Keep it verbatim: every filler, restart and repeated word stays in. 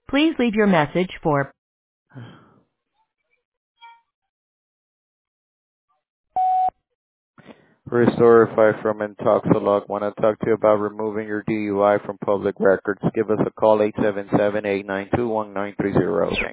Please leave your message for Restore Five from Intoxilog. Want to talk to you about removing your D U I from public records. Give us a call, eight seven seven, eight nine two, one nine three zero.